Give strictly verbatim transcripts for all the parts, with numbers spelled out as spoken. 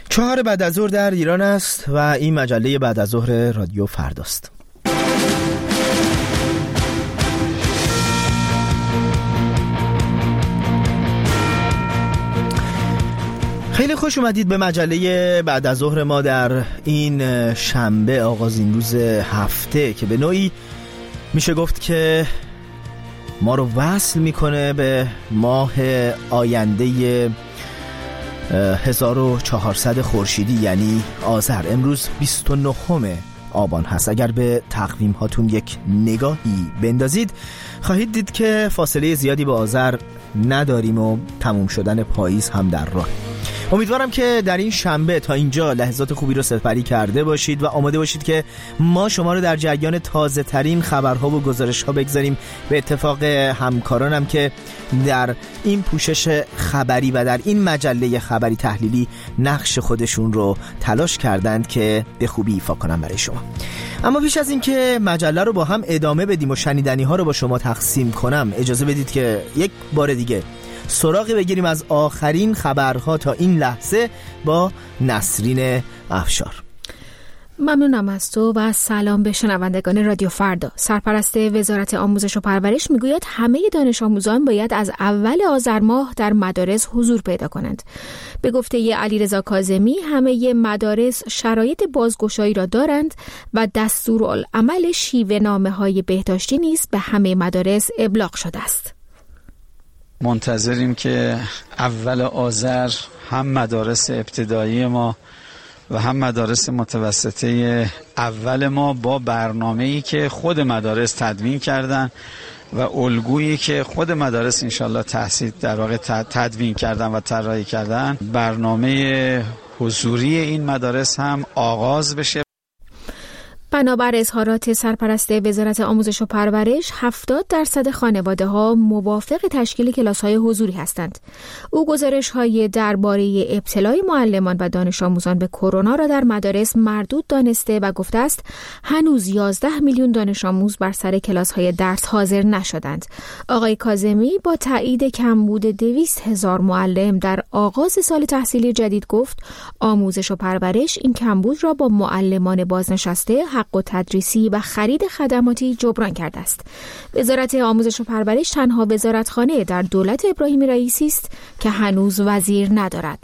چهار بعد از ظهر در ایران است و این مجله بعد از ظهر رادیو فرداست. خیلی خوش اومدید به مجله بعد از ظهر ما در این شنبه، آغازین روز هفته که به نوعی میشه گفت که ما رو وصل میکنه به ماه آینده هزار و چهارصد خورشیدی یعنی آذر. امروز بیست و نهم آبان هست. اگر به تقویم هاتون یک نگاهی بندازید خواهید دید که فاصله زیادی با آذر نداریم و تموم شدن پاییز هم در راه. امیدوارم که در این شنبه تا اینجا لحظات خوبی رو سپری کرده باشید و آماده باشید که ما شما رو در جریان تازه ترین خبرها و گزارش ها بگذاریم. به اتفاق همکارانم که در این پوشش خبری و در این مجله خبری تحلیلی نقش خودشون رو تلاش کردند که به خوبی ایفا کنن برای شما. اما پیش از این که مجله رو با هم ادامه بدیم و شنیدنی ها رو با شما تقسیم کنم، اجازه بدید که یک بار دیگه سراغی بگیریم از آخرین خبرها تا این لحظه با نسرین افشار. ممنونم از تو و سلام به شنوندگان رادیو فردا. سرپرست وزارت آموزش و پرورش میگوید همه دانش آموزان باید از اول آذر ماه در مدارس حضور پیدا کنند. به گفته علیرضا کاظمی همه مدارس شرایط بازگشایی را دارند و دستورالعمل شیوه نامه‌های بهداشتی نیز به همه مدارس ابلاغ شده است. منتظریم که اول آذر هم مدارس ابتدایی ما و هم مدارس متوسطه اول ما با برنامه‌ای که خود مدارس تدوین کردن و الگویی که خود مدارس انشالله تحصیل در واقع تدوین کردن و طراحی کردن، برنامه حضوری این مدارس هم آغاز بشه. بنابر اظهارات سرپرست وزارت آموزش و پرورش، هفتاد درصد خانواده ها موافق تشکیل کلاس های حضوری هستند. او گزارش های درباره ابتلای معلمان و دانش آموزان به کرونا را در مدارس مردود دانسته و گفته است هنوز یازده میلیون دانش آموز بر سر کلاس های درس حاضر نشدند. آقای کاظمی با تایید کمبود دویست هزار معلم در آغاز سال تحصیلی جدید گفت آموزش و پرورش این کمبود را با معلمان بازنشسته، حق و تدریسی و خرید خدماتی جبران کرده است. وزارت آموزش و پرورش تنها وزارتخانه در دولت ابراهیمی رئیسی است که هنوز وزیر ندارد.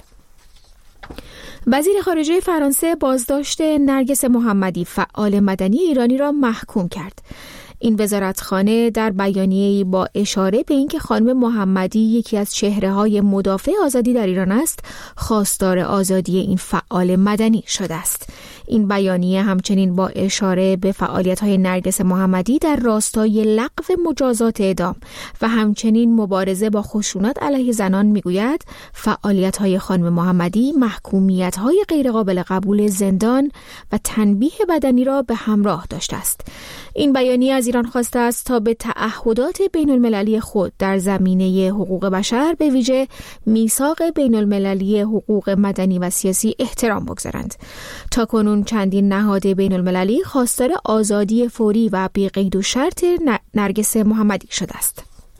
وزیر خارجه فرانسه بازداشت نرگس محمدی فعال مدنی ایرانی را محکوم کرد. این وزارتخانه در بیانیه‌ای با اشاره به اینکه خانم محمدی یکی از چهره‌های مدافع آزادی در ایران است، خواستار آزادی این فعال مدنی شده است. این بیانیه همچنین با اشاره به فعالیت‌های نرگس محمدی در راستای لغو مجازات اعدام و همچنین مبارزه با خشونت علیه زنان میگوید فعالیت‌های خانم محمدی محکومیت‌های غیرقابل قبول زندان و تنبیه بدنی را به همراه داشته است. این بیانیه از ایران خواسته است تا به تعهدات بین المللی خود در زمینه حقوق بشر به ویژه میثاق بین المللی حقوق مدنی و سیاسی احترام بگذارند. تاکنون چندین نهاد بین المللی خواستار آزادی فوری و بی قید و شرط نرگس محمدی شده است.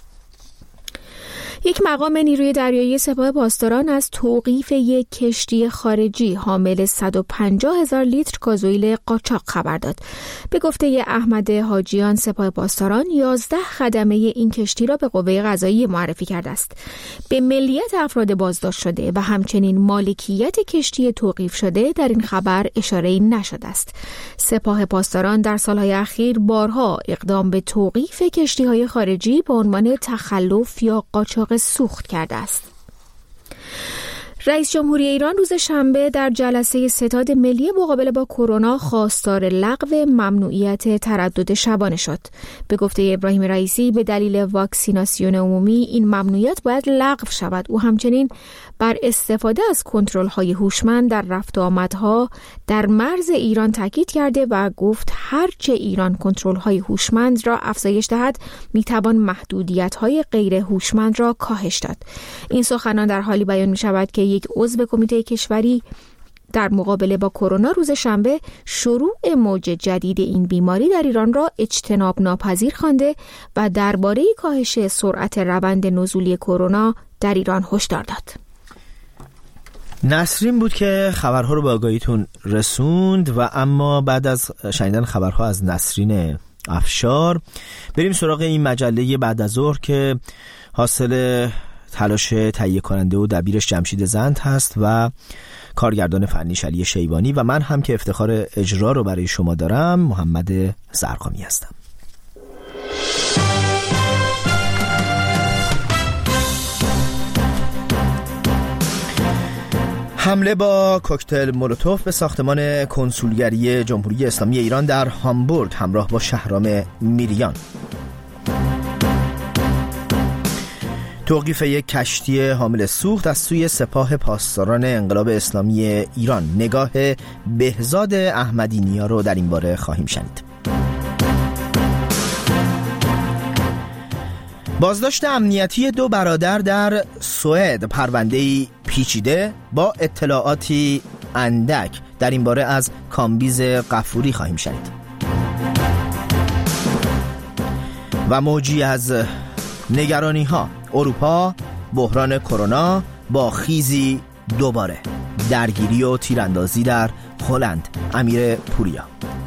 یک مقام نیروی دریایی سپاه پاسداران از توقیف یک کشتی خارجی حامل صد و پنجاه هزار لیتر گازوئیل قاچاق خبر داد. به گفته احمد حاجیان، سپاه پاسداران یازده خدمه این کشتی را به قوه قضاییه معرفی کرده است. به ملیت افراد بازداشت شده و همچنین مالکیت کشتی توقیف شده در این خبر اشاره‌ای نشده است. سپاه پاسداران در سالهای اخیر بارها اقدام به توقیف کشتی‌های خارجی به عنوان تخلف یا قاچاق سوخت کرده است. رئیس جمهوری ایران روز شنبه در جلسه ستاد ملی مقابله با کرونا خواستار لغو ممنوعیت تردد شبانه شد. به گفته ابراهیم رئیسی به دلیل واکسیناسیون عمومی این ممنوعیت باید لغو شود. او همچنین بر استفاده از کنترل‌های هوشمند در رفت و آمدها در مرز ایران تاکید کرده و گفت هرچه ایران کنترل‌های هوشمند را افزایش دهد میتوان محدودیت‌های غیر هوشمند را کاهش داد. این سخنان در حالی بیان می‌شود که یک عضو کمیته کشوری در مقابله با کرونا روز شنبه شروع موج جدید این بیماری در ایران را اجتناب ناپذیر خوانده و درباره کاهش سرعت روند نزولی کرونا در ایران هشدار داد. نسرین بود که خبرها رو به آگاهیتون رسوند. و اما بعد از شنیدن خبرها از نسرین افشار بریم سراغ این مجله بعد از ظهر که حاصل تلاش تهیه کننده و دبیرش جمشید زند هست و کارگردان فنیش علی شیبانی و من هم که افتخار اجرا رو برای شما دارم محمد زرقامی هستم. حمله با کوکتل مولوتوف به ساختمان کنسولگری جمهوری اسلامی ایران در هامبورگ همراه با شهرام میریان. توقیف یک کشتی حامل سوخت از سوی سپاه پاسداران انقلاب اسلامی ایران. نگاه بهزاد احمدی نیا رو در این باره خواهیم شنید. بازداشت امنیتی دو برادر در سوئد، پرونده‌ای پیچیده با اطلاعاتی اندک. در این باره از کامبیز غفوری خواهیم شنید. و موجی از نگرانی ها. اروپا، بحران کرونا با خیزی دوباره. درگیری و تیراندازی در هلند. امیر پوریا.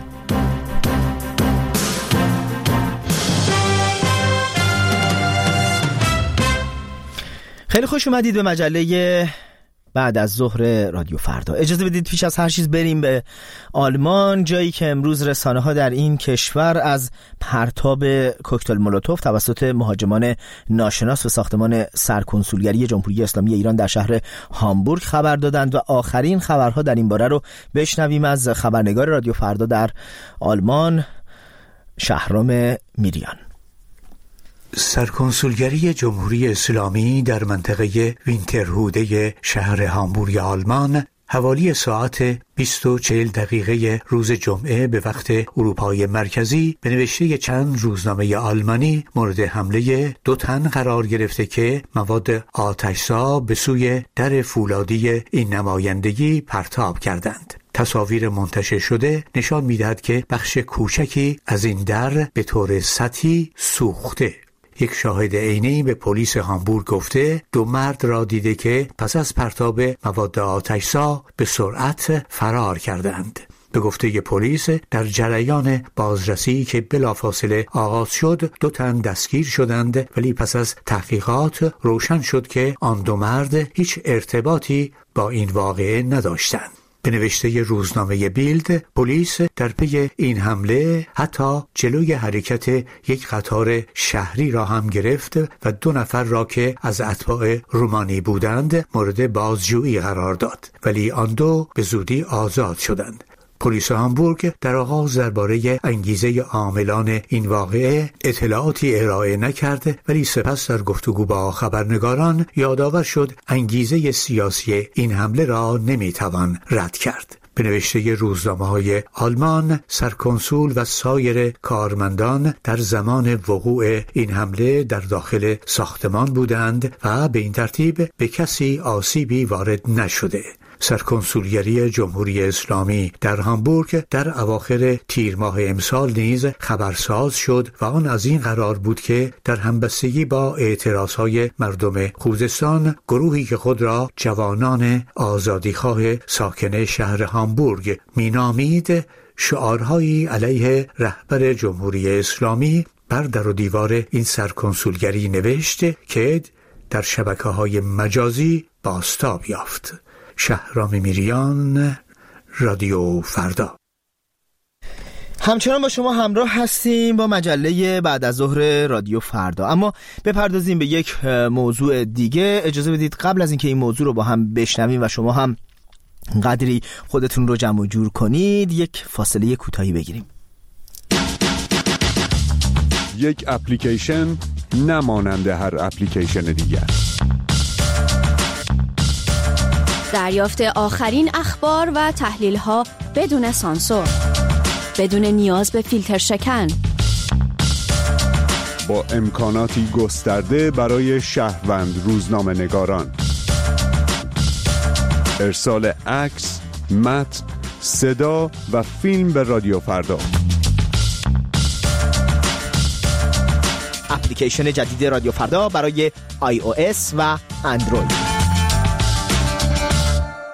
خیلی خوش اومدید به مجله بعد از ظهر رادیو فردا. اجازه بدید پیش از هر چیز بریم به آلمان، جایی که امروز رسانه ها در این کشور از پرتاب کوکتل مولوتوف توسط مهاجمان ناشناس به ساختمان سرکنسولگری جمهوری اسلامی ایران در شهر هامبورگ خبر دادند و آخرین خبرها در این باره رو بشنویم از خبرنگار رادیو فردا در آلمان، شهرام میریان. سرکنسولگری جمهوری اسلامی در منطقه وینترهوده شهر هامبورگ آلمان حوالی ساعت بیست و چهل دقیقه روز جمعه به وقت اروپای مرکزی به نوشته چند روزنامه آلمانی مورد حمله دو تن قرار گرفته که مواد آتش‌زا به سوی در فولادی این نمایندگی پرتاب کردند. تصاویر منتشر شده نشان می‌دهد که بخش کوچکی از این در به طور سطحی سوخته. یک شاهد عینی به پلیس هامبورگ گفته دو مرد را دیده که پس از پرتاب مواد آتش‌زا به سرعت فرار کردند. به گفته پلیس در جریان بازرسی که بلافاصله آغاز شد دو تن دستگیر شدند، ولی پس از تحقیقات روشن شد که آن دو مرد هیچ ارتباطی با این واقعه نداشتند. به نوشته روزنامه بیلد، پلیس در پی این حمله حتی جلوی حرکت یک قطار شهری را هم گرفت و دو نفر را که از اتباع رومانی بودند مورد بازجویی قرار داد، ولی آن دو به زودی آزاد شدند. پلیس هامبورگ در آغاز درباره انگیزه عاملان این واقعه اطلاعاتی ارائه نکرد، ولی سپس در گفتگو با خبرنگاران یادآور شد انگیزه سیاسی این حمله را نمیتوان رد کرد. به نوشته روزنامه‌های آلمان، سرکنسول و سایر کارمندان در زمان وقوع این حمله در داخل ساختمان بودند و به این ترتیب به کسی آسیبی وارد نشده. سرکنسولگری جمهوری اسلامی در هامبورگ در اواخر تیر ماه امسال نیز خبرساز شد و آن از این قرار بود که در همبستگی با اعتراضهای مردم خوزستان گروهی که خود را جوانان آزادیخواه ساکن شهر هامبورگ مینامید شعارهایی علیه رهبر جمهوری اسلامی بر در و دیوار این سرکنسولگری نوشت که در شبکه‌های مجازی بازتاب یافت. شهرام میریان، رادیو فردا. همچنان با شما همراه هستیم با مجله بعد از ظهر رادیو فردا، اما بپردازیم به یک موضوع دیگه. اجازه بدید قبل از اینکه این موضوع رو با هم بشنویم و شما هم قدری خودتون رو جمع و جور کنید یک فاصله کوتاهی بگیریم. یک اپلیکیشن نمانند هر اپلیکیشن دیگر. دریافت آخرین اخبار و تحلیل‌ها بدون سانسور، بدون نیاز به فیلتر شکن، با امکاناتی گسترده برای شهروند روزنامه نگاران. ارسال عکس، متن، صدا و فیلم به رادیو فردا. اپلیکیشن جدید رادیو فردا برای آی او اس و اندروید.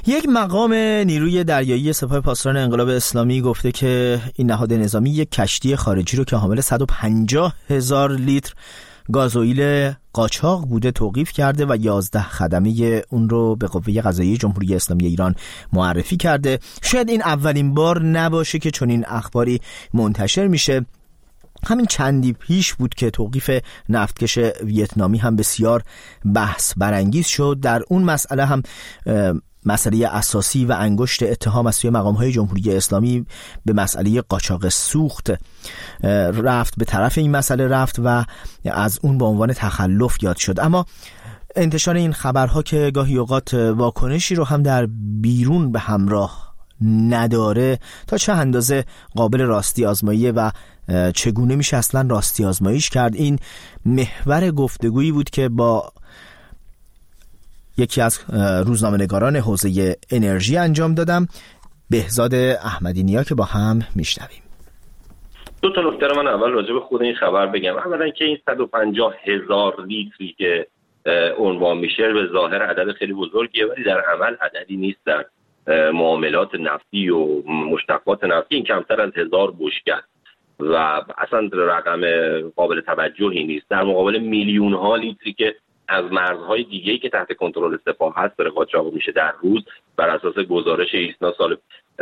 یک مقام نیروی دریایی سپاه پاسداران انقلاب اسلامی گفته که این نهاد نظامی یک کشتی خارجی رو که حامل صد و پنجاه هزار لیتر گازوئیل قاچاق بوده توقیف کرده و یازده خدمه اون رو به قوه قضاییه جمهوری اسلامی ایران معرفی کرده. شاید این اولین بار نباشه که چنین اخباری منتشر میشه. همین چندی پیش بود که توقیف نفتکش ویتنامی هم بسیار بحث برانگیز شد. در اون مسئله هم مسئله اساسی و انگشت اتهام از سوی مقام‌های جمهوری اسلامی به مسئله قاچاق سوخت رفت، به طرف این مسئله رفت و از اون به عنوان تخلف یاد شد. اما انتشار این خبرها که گاهی اوقات واکنشی رو هم در بیرون به همراه نداره تا چه اندازه قابل راستی آزماییه و چگونه میشه اصلا راستی آزماییش کرد، این محور گفتگویی بود که با یکی از روزنامه‌نگاران حوزه انرژی انجام دادم، بهزاد احمدی نیا، که با هم میشنویم. دو تا نکته رو من اول راجع به خود این خبر بگم. اولا که این صد و پنجاه هزار لیتری که عنوان میشه به ظاهر عدد خیلی بزرگیه، ولی در عمل عددی نیست. در معاملات نفتی و مشتقات نفتی این کمتر از هزار بشکه و اصلا رقم قابل توجهی نیست در مقابل میلیون ها لیتری که از مرزهای دیگه‌ای که تحت کنترل سپاه هست داره قاچاق میشه در روز. بر اساس گزارش ایسنا سال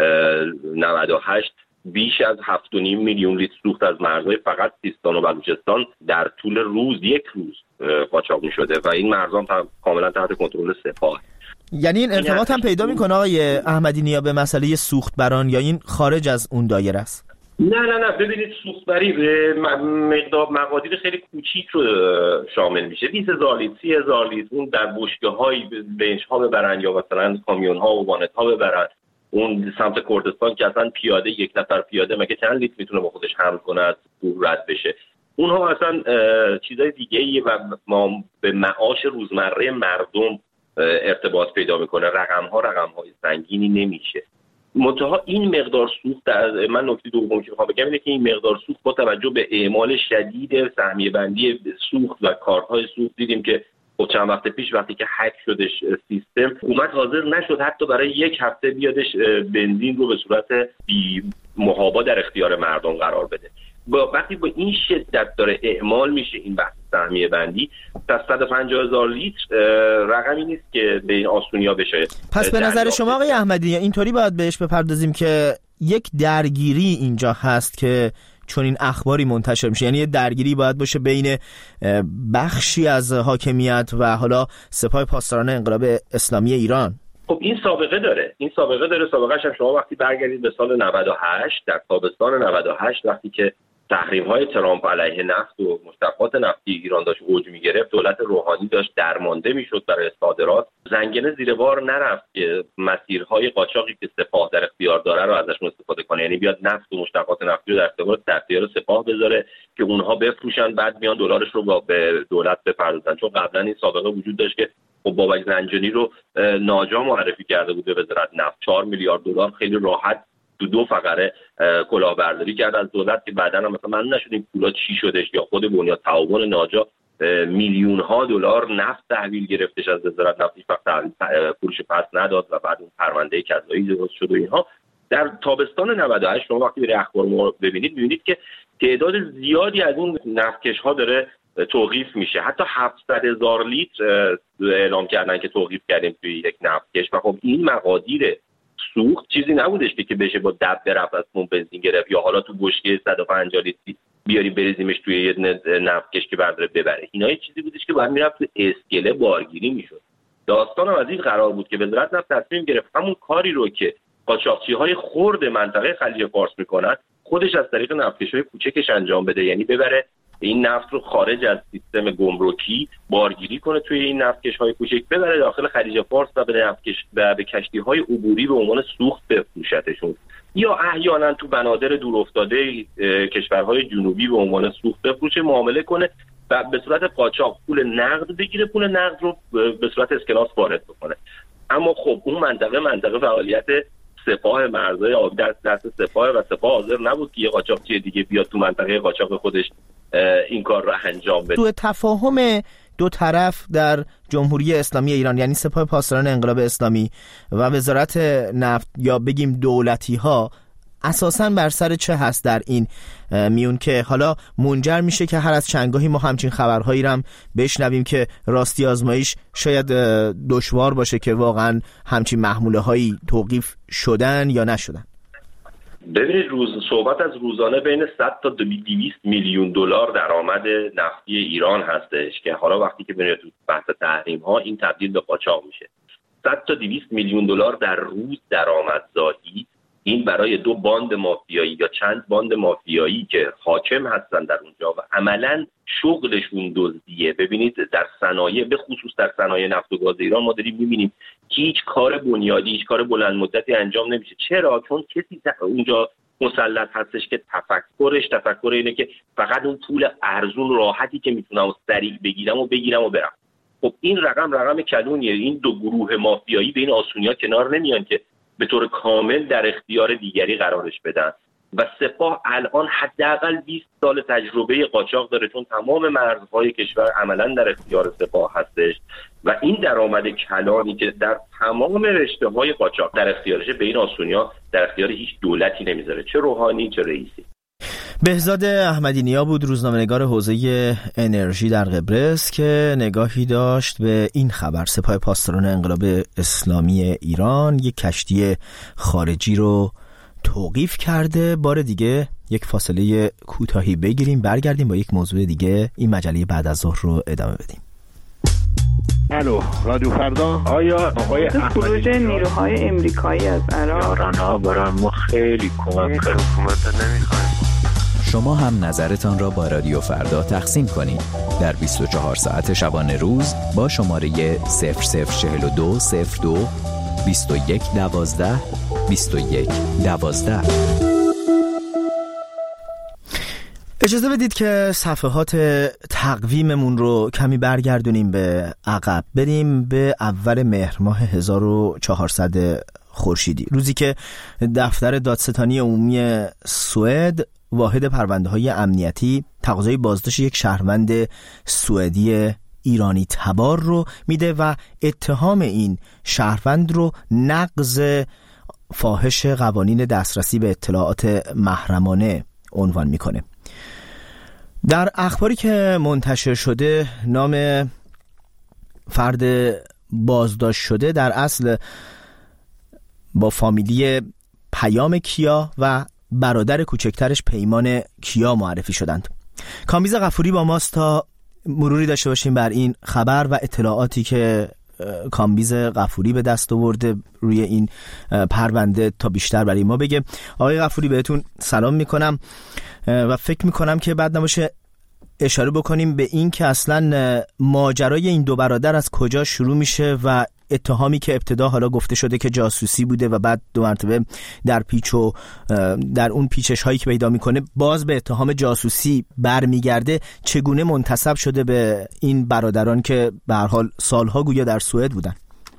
نود و هشت بیش از هفت و نیم میلیون لیتر سوخت از مرزهای فقط سیستان و بلوچستان در طول روز یک روز قاچاق میشده و این مرزها کاملا تحت کنترل سپاه. یعنی این ارتباط هم پیدا میکنه آقای احمدی نیا به مسئله سوخت بران، یا این خارج از اون دایره است؟ نه نه نه ببینید، سوختبری به مقدار مقادیر خیلی کوچیک رو شامل میشه. بیست هزار لیتر، سی هزار لیتر اون در بشکه‌های بنچ ها ببرن یا مثلا کامیون ها و وانت ها ببرن. اون سمت کردستان که اصلا پیاده یک نفر پیاده مگه چند لیتر میتونه با خودش حمل کنه از کوه رد بشه؟ اونها اصلا چیزای دیگه‌ایه و ما به معاش روزمره مردم ارتباط پیدا میکنه. رقم ها رقم های سنگینی نمیشه. منتها این مقدار سوخت، من نکته دومی که میخوام بگم اینه که این مقدار سوخت با توجه به اعمال شدید سهمیه بندی سوخت و کارت های سوخت دیدیم که خب چند وقت پیش وقتی که هک شدش سیستم اومد حاضر نشد حتی برای یک هفته بیادش بنزین رو به صورت بی محابا در اختیار مردم قرار بده. با وقتی با این شدت داره اعمال میشه این بحث سهمیه بندی، تا صد و پنجاه هزار لیتر رقمی نیست که به این آسونیا بشه. پس به نظر شما آقای احمدی اینطوری باید بهش بپردازیم که یک درگیری اینجا هست که چون این اخباری منتشر میشه، یعنی درگیری باید باشه بین بخشی از حاکمیت و حالا سپاه پاسداران انقلاب اسلامی ایران. خب این سابقه داره این سابقه داره سابقه‌اش هم شما وقتی برگردید به سال نود و هشت، در تابستان نود و هشت وقتی که تحریم‌های ترامپ علیه نفت و مشتقات نفتی ایران داشت اوج می‌گرفت، دولت روحانی داشت درمانده میشد برای صادرات، زنگنه زیر بار نرفت که مسیرهای قاچاقی که سپاه در اختیار داره رو ازشون استفاده کنه، یعنی بیاد نفت و مشتقات نفتی رو در اختیار در اختیار سپاه بذاره که اونها بفروشن، بعد میان دلارش رو به دولت بپردازن. چون قبلا این سابقه وجود داشت که خب بابک زنجانی رو ناجا معرفی کرده بود به وزارت نفت، چهار میلیارد دلار خیلی راحت تو دو فقره کلاهبرداری کرد از دولت که بعداً هم مثلا من نشدیم پولا چی شدش، یا خود بنیاد تعاون ناجا میلیون ها دلار نفت تحویل گرفتش از وزارت نفت، هیچ وقت پولش پس نداد و بعد اون پرونده کذایی درست شد و اینها. در تابستان نود و هشت شما وقتی برای اخبار ببینید می‌بینید که تعداد زیادی از اون نفتکش ها داره توقیف میشه. حتی هفتصد هزار لیتر اعلام کردن که توقیف کردیم توی یک نفتکش و خب این مقادیر سوخت چیزی نبودش که که بشه با دبه رفت از پمپ بنزین گرفت یا حالا تو بشکه صد و پنجاه لیتری بیاری بریزیمش توی یه نفتکش که برداره ببره. اینا یه چیزی بودش که باید میرفت تو اسکله بارگیری میشد. داستان هم از این قرار بود که وزارت نفت تصمیم گرفت همون کاری رو که قاچاقچی‌های خرد منطقه خلیج فارس میکنن خودش از طریق نفتکش‌های کوچکش انجام بده، یعنی ببره این نفت رو خارج از سیستم گمرکی بارگیری کنه توی این نفتکش‌های کوچک، ببره داخل خلیج فارس و به نفتکش و به کشتی‌های عبوری به عنوان سوخت بفروشتشون، یا احیانا تو بنادر دورافتاده کشورهای جنوبی به عنوان سوخت بفروشه، معامله کنه و به صورت قاچاق پول نقد بگیره، پول نقد رو به صورت اسکناس وارد بکنه. اما خب اون منطقه منطقه فعالیت سپاه مرزهای آبی در دست سپاه و سپاه حاضر نبود که یه قاچاقچی دیگه بیاد تو منطقه قاچاق خودش این کار رو انجام بده. تو تفاهم دو طرف در جمهوری اسلامی ایران، یعنی سپاه پاسداران انقلاب اسلامی و وزارت نفت یا بگیم دولتی ها، اساساً بر سر چه هست در این میون که حالا منجر میشه که هر از چندگاهی ما همچین خبرهایی رو هم بشنویم که راستی آزمایش شاید دشوار باشه که واقعاً همچین محموله هایی توقیف شدن یا نشدن؟ ببینید، روز صحبت از روزانه بین صد تا دویست میلیون دلار درآمد نفتی ایران هستش که حالا وقتی که ببینید تو بحث تحریم ها این تبدیل به قاچاق میشه. صد تا دویست میلیون دلار در روز درآمدزایی، این برای دو باند مافیایی یا چند باند مافیایی که حاکم هستن در اونجا و عملاً شغلشون دزدیه. ببینید در صنایع، به خصوص در صنایع نفت و گاز ایران، ما داریم می‌بینیم که هیچ کار بنیادی، هیچ کار بلند مدتی انجام نمیشه. چرا؟ چون کسی اونجا مسلط هستش که تفکرش تفکر اینه که فقط اون پول ارزون راحتی که میتونم و سریع بگیرم و بگیرم و برم. خب این رقم رقم کلونیه. این دو گروه مافیایی به این آسونی‌ها کنار نمیان که به طور کامل در اختیار دیگری قرارش بدن و سپاه الان حداقل بیست سال تجربه قاچاق داره، چون تمام مرزهای کشور عملا در اختیار سپاه هستش و این درآمد کلانی که در تمام رشته‌های قاچاق در اختیارشه به این آسونی‌ها در اختیار هیچ دولتی نمیذاره، چه روحانی چه رئیسی. بهزاد احمدی نیا بود، روزنامه‌نگار حوزه انرژی در قبرس، که نگاهی داشت به این خبر: سپاه پاسداران انقلاب اسلامی ایران یک کشتی خارجی رو توقیف کرده. بار دیگه یک فاصله کوتاهی بگیریم، برگردیم با یک موضوع دیگه این مجله بعد از ظهر رو ادامه بدیم. الو، رادیو فردا. آیا آقای خروج نیروهای امریکایی از عراق ایران‌ها برای ما خیلی کمک کرد. حکومت نمی‌خواد. شما هم نظرتان را با رادیو فردا تقسیم کنید در بیست و چهار ساعت شبانه روز با شماره صفر صفر چهل و دو صفر دو بیست و یک دوازده بیست و یک دوازده. اجازه بدید که صفحات تقویممون رو کمی برگردونیم به عقب، بریم به اول مهر ماه هزار و چهارصد خورشیدی، روزی که دفتر دادستانی عمومی سوئد واحد پرونده‌های امنیتی تقاضای بازداشت یک شهروند سوئدی ایرانی تبار رو میده و اتهام این شهروند رو نقض فاحش قوانین دسترسی به اطلاعات محرمانه عنوان میکنه. در اخباری که منتشر شده، نام فرد بازداشت شده در اصل با فامیلی پیام کیا و برادر کوچکترش پیمان کیا معرفی شدند. کامبیز غفوری با ماست تا مروری داشته باشیم بر این خبر و اطلاعاتی که کامبیز غفوری به دست آورده روی این پرونده تا بیشتر برای ما بگه. آقای غفوری بهتون سلام میکنم و فکر میکنم که بعد نباشه اشاره بکنیم به این که اصلا ماجرای این دو برادر از کجا شروع میشه و اتهامی که ابتدا حالا گفته شده که جاسوسی بوده و بعد دو مرتبه در پیچ و در اون پیچش هایی که پیدا میکنه باز به اتهام جاسوسی برمیگرده، چگونه منتسب شده به این برادران که به هر حال سالها گویا در سوئد بودن؟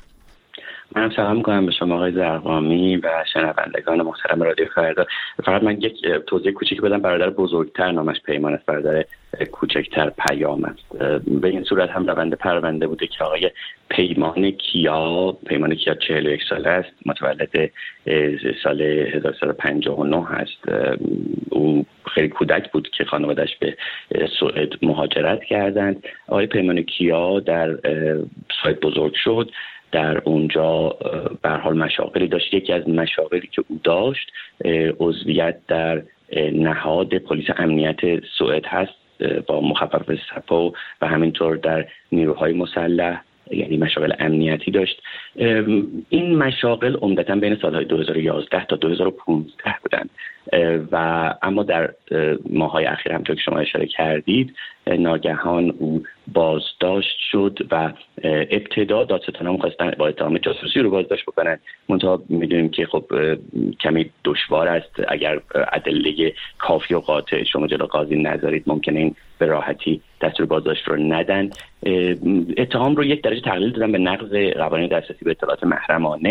من سلام میکنم به شما آقای زرقامی و شنوندگان محترم رادیو فردا. فقط من یک توضیح کوچیک بدم. برادر بزرگتر نامش پیمان است، برادر کوچکتر پیام است. به این صورت هم روند پرونده بوده که آقای پیمان کیا پیمان کیا چهل و یک ساله است، متولد سال هزار و سیصد و پنجاه و نه است. او خیلی کودک بود که خانواده‌اش به سوئد مهاجرت کردند. آقای پیمان کیا در سوئد بزرگ شد، در اونجا به هر حال مشاغلی داشت. یکی از مشاغلی که او داشت عضویت در نهاد پلیس امنیت سوئد هست با مخفف سپاه و همینطور در نیروهای مسلح، یعنی مشاغل امنیتی داشت. این مشاغل عمدتاً بین سالهای دو هزار و یازده تا دو هزار و پانزده بودند و اما در ماه‌های اخیر همونطور که شما اشاره کردید ناگهان او بازداشت شد و ابتدا دادستانان خواستن با اتهام جاسوسی رو بازداشت بکنن. منتها میدونیم که خب کمی دشوار است، اگر ادله کافی و قاطع شما جلو قاضی نذارید ممکنه این به راحتی دستور بازداشت رو ندن. اتهام رو یک درجه تقلیل دادن به نقض قوانین دسترسی به اطلاعات محرمانه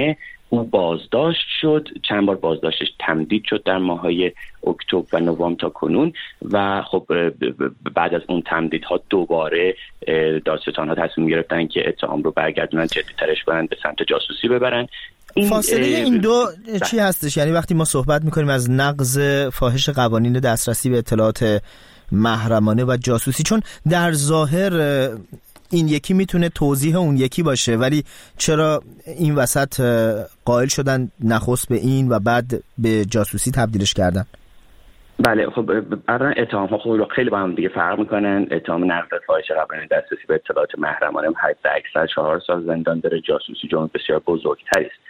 او بازداشت شد، چند بار بازداشتش تمدید شد در ماه‌های اکتبر و نوامبر تا کنون و خب بعد از اون تمدیدها دوباره دادستان‌ها تصمیم گرفتن که اتهام رو برگردونن، جدی‌ترش کنن، به سمت جاسوسی ببرن. این فاصله این دو چی هستش؟ یعنی وقتی ما صحبت میکنیم از نقض فاحش قوانین دسترسی به اطلاعات محرمانه و جاسوسی، چون در ظاهر این یکی میتونه توضیح اون یکی باشه، ولی چرا این وسط قائل شدن نخست به این و بعد به جاسوسی تبدیلش کردن؟ بله خب الان اتهام ها خود رو خیلی با هم دیگه فرق میکنن. اتهام نقض فاحش قوانین دسترسی به اطلاعات محرمانه حد اکثر چهار سال زندان داره، جاسوسی جرم بسیار بزرگتری است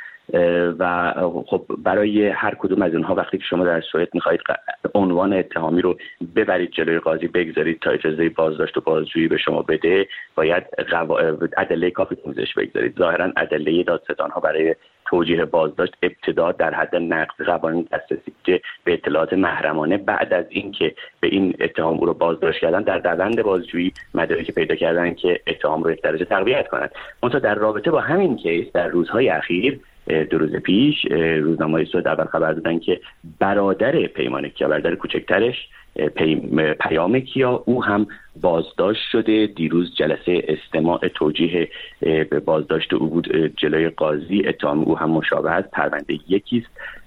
و خب برای هر کدوم از اونها وقتی که شما در سوئد میخواهید عنوان اتهامی رو ببرید جلوی قاضی بگذارید تا اجازه بازداشت و بازجویی به شما بده، باید ادله کافی پوزش بگذارید. ظاهرا ادله دادستان‌ها برای توجیه بازداشت ابتدا در حد نقض قوانین دسترسی به اطلاعات محرمانه، بعد از اینکه به این اتهام او رو بازداشت کردن در روند بازجویی مدارکی پیدا کردن که اتهام رو یک درجه تقویت کنند. منتها در رابطه با همین کیس در روزهای اخیر، دو روز پیش روزنامه‌های سوئد اول خبر دادن که برادر پیمان کیا، برادر کوچکترش پی... پیام کیا، او هم بازداشت شده. دیروز جلسه استماع توجیه به بازداشت او بود جلوی قاضی. اتهام او هم مشابه است، پرونده یکیست.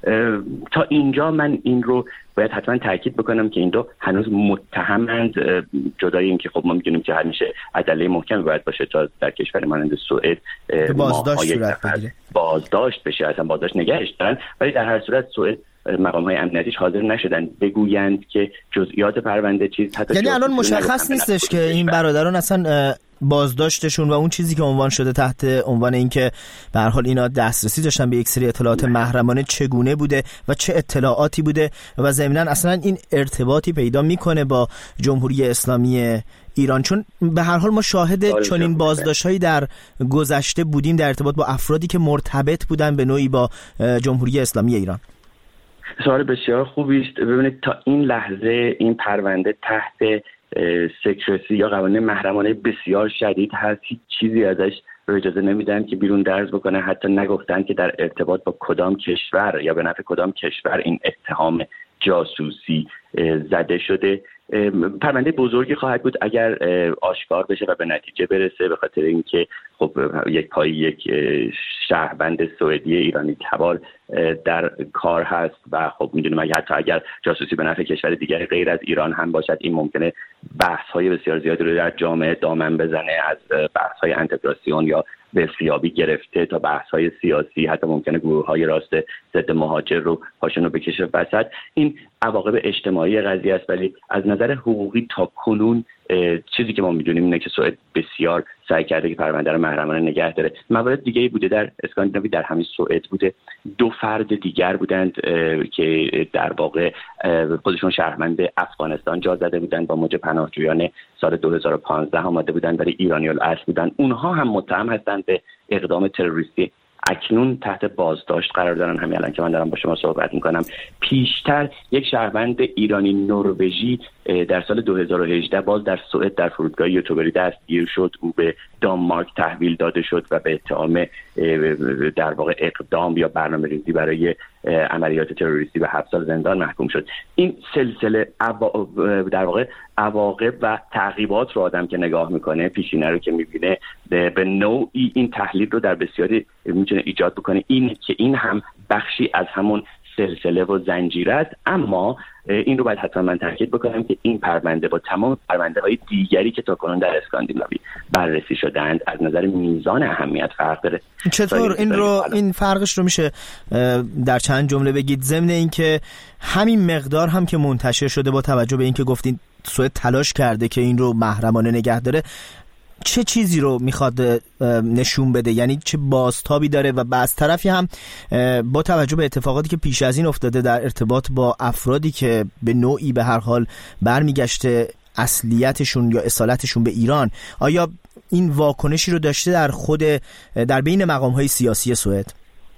تا اینجا من این رو باید حتما تاکید بکنم که این دو هنوز متهمند، جدای این که خب ما میدونیم که همیشه ادله محکمی باید باشه تا در کشور مانند سوئد بازداشت صورت بگیره، بازداشت بشه، اصلا بازداشت نگهش دارن. ولی در هر صورت سوئد مقام‌های امنیتیش حاضر نشدن بگویند که جزئیات پرونده چیز، حتی یعنی الان مشخص نیستش که این برادران اصلا بازداشتشون و اون چیزی که عنوان شده تحت عنوان اینکه به هر حال اینا دسترسی داشتن به یک سری اطلاعات محرمانه چگونه بوده و چه اطلاعاتی بوده و ضمناً اصلا این ارتباطی پیدا میکنه با جمهوری اسلامی ایران، چون به هر حال ما شاهد چنین بازداشت‌هایی در گذشته بودیم در ارتباط با افرادی که مرتبط بودن به نوعی با جمهوری اسلامی ایران. سوال بسیار خوبی است. ببینید تا این لحظه این پرونده تحت سکرسی یا قوانین محرمانه بسیار شدید هست. هیچ چیزی ازش رو اجازه نمیدن که بیرون درز بکنه. حتی نگفتن که در ارتباط با کدام کشور یا به نفع کدام کشور این اتهام جاسوسی زده شده. پرونده بزرگی خواهد بود اگر آشکار بشه و به نتیجه برسه، به خاطر اینکه خب یک پای یک شهروند سوئدی ایرانی تبار در کار هست و خب میدونیم اگر حتی اگر جاسوسی به نفع کشور دیگری غیر از ایران هم باشد، این ممکنه بحث های بسیار زیادی رو در جامعه دامن بزنه، از بحث های انتگراسیون یا به سیابی گرفته تا بحث های سیاسی، حتی ممکنه گروه های راست ضد مهاجر رو پاشون رو بکشه وسط. این عواقب اجتماعی قضیه است، ولی از نظر حقوقی تا کنون چیزی که ما میدونیم اینه که سوئد بسیار سعی کرده که پرونده رو محرمانه نگه داره. موارد دیگه‌ای بوده در اسکاندیناوی، در همین سوئد بوده. دو فرد دیگر بودند که در واقع خودشون شهروند افغانستان جا زده بودند، با موج پناهجویان سال دو هزار و پانزده آمده بودند ولی ایرانی الاصل بودند. اونها هم متهم هستند به اقدام تروریستی. اکنون تحت بازداشت قرار دارن، همین الان که من دارم با شما صحبت میکنم. پیشتر یک شهروند ایرانی نروژی در سال دو هزار و هجده باز در سوئد در فرودگاه یوتوبری دستگیر شد. او به دانمارک تحویل داده شد و به اتهام در واقع اقدام یا برنامه‌ریزی برای عملیات تروریستی به هفت سال زندان محکوم شد. این سلسله در واقع عواقب و تعقیبات رو آدم که نگاه میکنه، پیشینه رو که میبینه، به نوعی این تحلیل رو در بسیاری میتونه ایجاد بکنه، این که این هم بخشی از همون سلسله و زنجیره است. اما این رو باید حتما من تاکید بکنم که این پرونده با تمام پرونده های دیگری که تاکنون در اسکاندیناوی بررسی شدند از نظر میزان اهمیت فرق داره. چطور این رو این فرقش رو میشه در چند جمله بگید، ضمن اینکه همین مقدار هم که منتشر شده با توجه به اینکه گفتین سوئد تلاش کرده که این رو محرمانه نگه داره، چه چیزی رو میخواد نشون بده؟ یعنی چه بازتابی داره؟ و از طرفی هم با توجه به اتفاقاتی که پیش از این افتاده در ارتباط با افرادی که به نوعی به هر حال برمیگشته اصلیتشون یا اصالتشون به ایران، آیا این واکنشی رو داشته در خود در بین مقام‌های سیاسی سوئد؟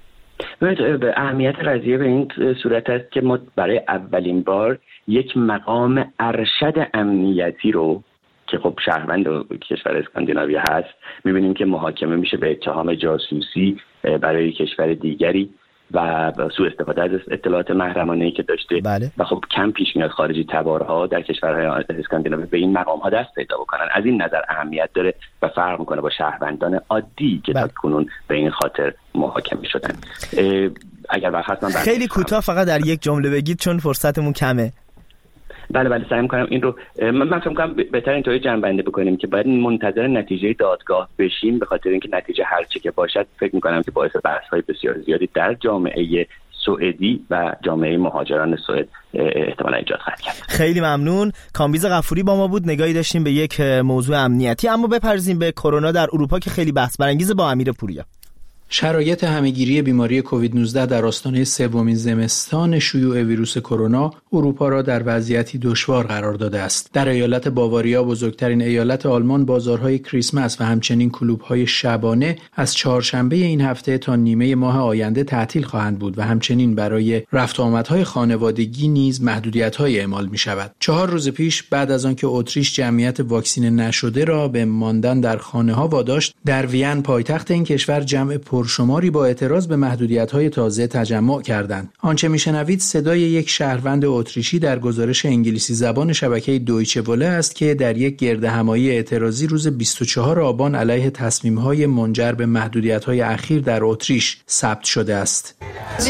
به اهمیت قضیه به این صورت است که ما برای اولین بار یک مقام ارشد امنیتی رو که خب شهروند کشور اسکاندیناوی هست می‌بینیم که محاکمه میشه به اتهام جاسوسی برای کشور دیگری و سوء استفاده از اطلاعات محرمانه‌ای که داشته. بله. و خب کم پیش میاد خارجی تبارها در کشورهای اسکاندیناوی به این مقام ها دست پیدا بکنن. از این نظر اهمیت داره و فرق میکنه با شهروندان عادی که تا کنون به این خاطر محاکمه شدن. اگر وقت من خیلی کوتاه فقط در یک جمله بگید چون فرصتمون کمه. بله بله سعی می‌کنم این رو من فکر می‌کنم بهتر اینطوری جمع‌بندی بکنیم که باید منتظر نتیجه دادگاه بشیم، به خاطر اینکه نتیجه هر چه که باشد فکر می‌کنم که باعث بحث‌های بسیار زیادی در جامعه سوئدی و جامعه مهاجران سوئد احتمالاً ایجاد خواهد کرد. خیلی ممنون. کامبیز غفوری با ما بود. نگاهی داشتیم به یک موضوع امنیتی، اما بپردازیم به کرونا در اروپا که خیلی بحث برانگیزه با امیر پوریا. شرایط همهگیری بیماری کووید نوزده در آستانه سومین زمستان شیوع ویروس کرونا اروپا را در وضعیتی دشوار قرار داده است. در ایالت باواریا، بزرگترین ایالت آلمان، بازارهای کریسمس و همچنین کلوب‌های شبانه از چهارشنبه این هفته تا نیمه ماه آینده تعطیل خواهند بود و همچنین برای رفت و آمدهای خانوادگی نیز محدودیت‌های اعمال می‌شود. چهار روز پیش بعد از آنکه اتریش جمعیت واکسینه نشده را به ماندن در خانه‌ها واداشت، در وین پایتخت این کشور جمع پرشماری با اعتراض به محدودیت‌های تازه تجمع کردند. آنچه میشنوید صدای یک شهروند اتریشی در گزارش انگلیسی زبان شبکه دویچه وله است که در یک گردهمایی اعتراضی روز بیست و چهارم آبان علیه تصمیم‌های منجر به محدودیت‌های اخیر در اتریش ثبت شده است.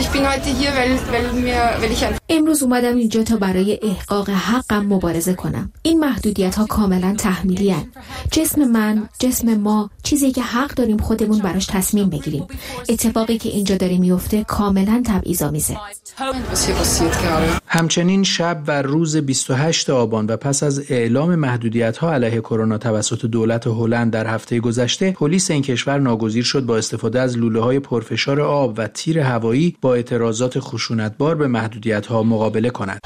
امروز اومدم اینجا تا برای احقاق حقم مبارزه کنم. این محدودیت‌ها کاملا تحمیلی هستند. جسم من، جسم ما، چیزی که حق داریم خودمون براش تصمیم بگیریم. اتفاقی که اینجا داره میفته کاملا تبعیض‌آمیزه. همچنین شب و روز بیست و هشتم آبان و پس از اعلام محدودیت‌ها علیه کرونا توسط دولت هلند در هفته گذشته، پلیس این کشور ناگزیر شد با استفاده از لوله‌های پرفشار آب و تیر هوایی با اعتراضات خشونتبار به محدودیت‌ها مقابله کند.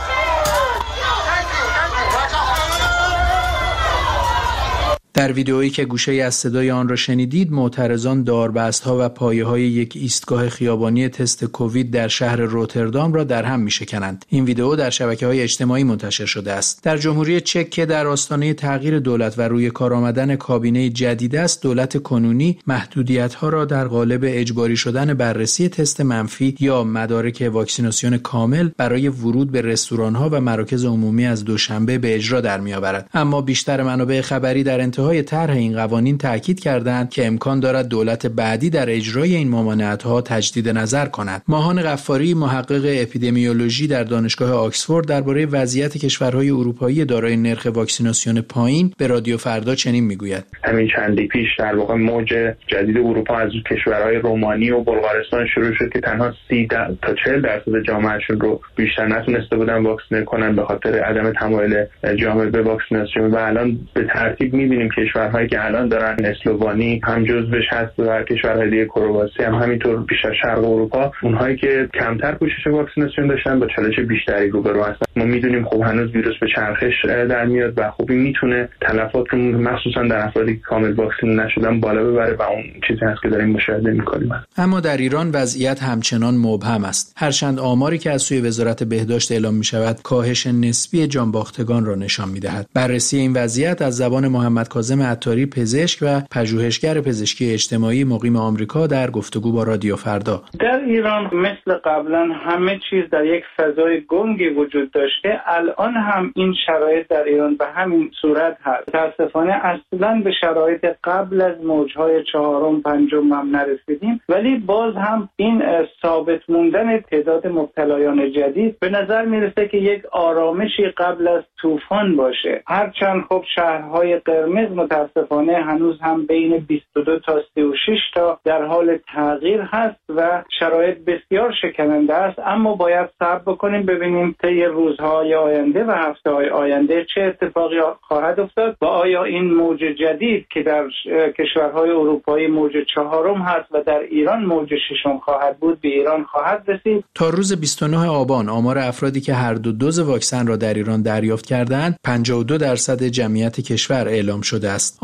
در ویدئویی که گوشه‌ای از صدای آن را شنیدید، معترضان داربست‌ها و پایه‌های یک ایستگاه خیابانی تست کووید در شهر روتردام را در هم می‌شکنند. این ویدئو در شبکه‌های اجتماعی منتشر شده است. در جمهوری چک که در آستانه تغییر دولت و روی کار آمدن کابینه جدید است، دولت کنونی محدودیت‌ها را در قالب اجباری شدن بررسی تست منفی یا مدارک واکسیناسیون کامل برای ورود به رستوران‌ها و مراکز عمومی از دوشنبه به اجرا در می‌آورد. اما بیشتر منابع خبری در انتهای طرح این قوانین تاکید کردند که امکان دارد دولت بعدی در اجرای این ممانعت‌ها تجدید نظر کند. ماهان غفاری، محقق اپیدمیولوژی در دانشگاه آکسفورد، درباره وضعیت کشورهای اروپایی دارای نرخ واکسیناسیون پایین به رادیو فردا چنین میگوید: همین چندی پیش در واقع موج جدید اروپا از کشورهای رومانی و بلغارستان شروع شد که تنها سی تا چهل درصد جامعهشون رو بیشتر نتونسته بودن واکسینه کنن به خاطر عدم تمایل جامعه به واکسیناسیون. و الان به ترتیب می‌بینیم کشورهایی که الان دارن اسلوونی هم جزوش هست و کشورهای دیگه کرواسی هم همینطور بیشتر شرق اروپا، اونهایی که کمتر پوشش واکسیناسیون داشتن با چالش بیشتری روبرو هستن. ما میدونیم خب هنوز ویروس به چرخش در میاد و خب این میتونه تلفات رو مخصوصا در افرادی که کامل واکسینه نشدن بالا ببره و اون چیزی هست که داریم مشاهده می‌کنیم. اما در ایران وضعیت همچنان مبهم است. هرچند آماری که از سوی وزارت بهداشت اعلام می‌شود کاهش نسبی جانباختگان را نشان می‌دهد. بررسی این وضعیت از زبان محمد کاظم عطاری، پزشک و پژوهشگر پزشکی اجتماعی مقیم آمریکا، در گفتگو با رادیو فردا: در ایران مثل قبلا همه چیز در یک فضای گنگی وجود داشته. الان هم این شرایط در ایران به همین صورت هست. متاسفانه اصلا به شرایط قبل از موجهای چهارم پنجم هم نرسیدیم، ولی باز هم این ثابت موندن تعداد مبتلایان جدید به نظر میرسه که یک آرامشی قبل از طوفان باشه. هرچند خب شهرهای قرمز متاسفانه هنوز هم بین بیست و دو تا سی و شش تا در حال تغییر هست و شرایط بسیار شکننده است، اما باید صبر بکنیم ببینیم طی روزهای آینده و هفته‌های آینده چه اتفاقی خواهد افتاد و آیا این موج جدید که در کشورهای اروپایی موج چهارم هست و در ایران موج ششم خواهد بود به ایران خواهد رسید. تا روز بیست و نه آبان آمار افرادی که هر دو دوز واکسن را در ایران دریافت کردند پنجاه و دو درصد جمعیت کشور اعلام شده است.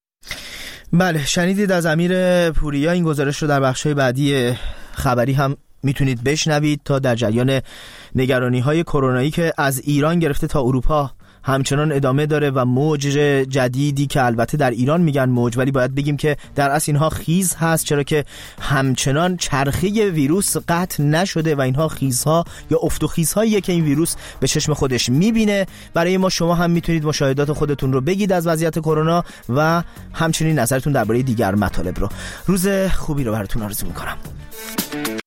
بله، شنیدید از امیر پوریا. این گزارش رو در بخش‌های بعدی خبری هم میتونید بشنوید تا در جریان نگرانی‌های کرونایی که از ایران گرفته تا اروپا همچنان ادامه داره و موج جدیدی که البته در ایران میگن موج، ولی باید بگیم که در اصل اینها خیز هست، چرا که همچنان چرخه ویروس قطع نشده و اینها خیزها یا افت و خیزهاییه که این ویروس به چشم خودش میبینه. برای ما شما هم میتونید مشاهدات خودتون رو بگید از وضعیت کرونا و همچنین نظرتون درباره دیگر مطالب رو. روز خوبی رو براتون آرزو میکنم.